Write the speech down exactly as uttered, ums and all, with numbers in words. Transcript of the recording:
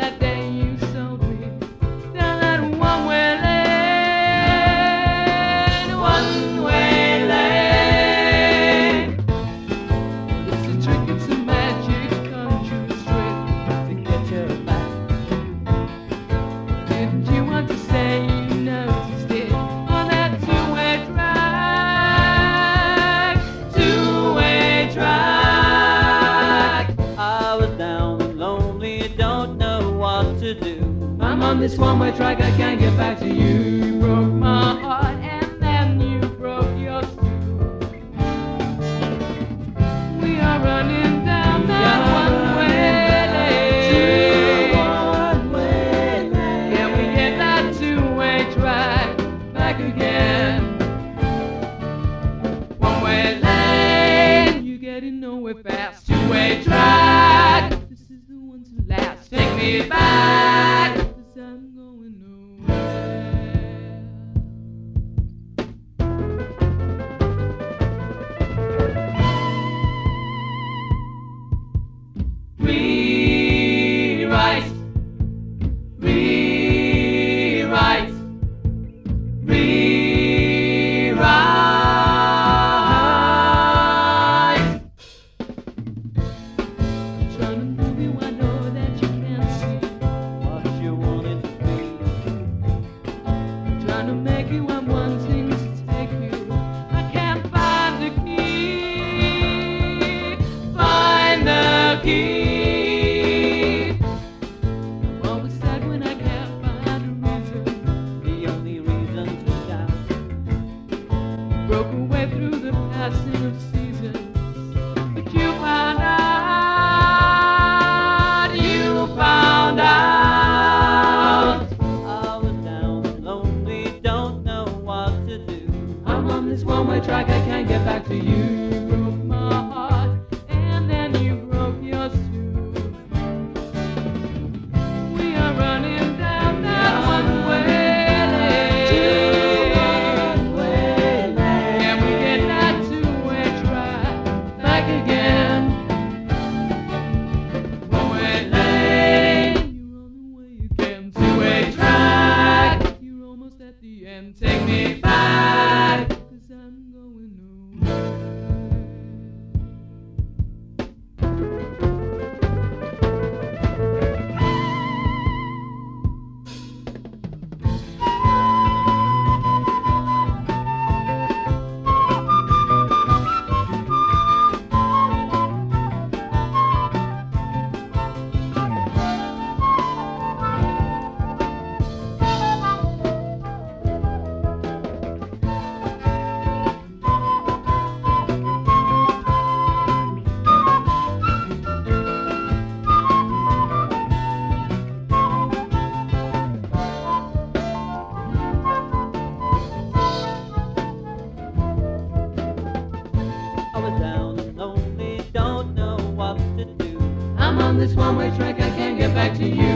that day you sold me down that one-way lane, one-way lane. It's a trick, it's a magic, conjures trick to get you back. Didn't you want to say you noticed it on that two-way track, two-way track? I was down and lonely, don't know what to do. I'm on this one-way track, I can't get back to you. You broke my heart and then you broke yours too. We are running down that one-way lane. One-way lane. Can we get that two-way track back again? One-way lane, you're getting nowhere fast. Two-way track, this is the one to last. Take me back, 'cause I'm going nowhere. Rewrite, rewrite, rewrite. I'm trying to move you, I know that you can't see. What you wanted to be. I'm trying to make you, I'm wanting to take you. I can't find the key, find the key. I'm always sad when I can't find a reason. The only reason to shout. Broke away through the passing of seasons, but you found out, you found out. I was down and lonely, don't know what to do. I'm on this one-way track, I can't get back to you. You broke my heart, and then you broke yours too. We are running down that one-way lane. Can we get that two-way track back again? One-way lane, you're on the way again. Two-way track, you're almost at the end. Take me back, 'cause I'm going nowhere. I was down and lonely, don't know what to do. I'm on this one-way track, I can't get back to you.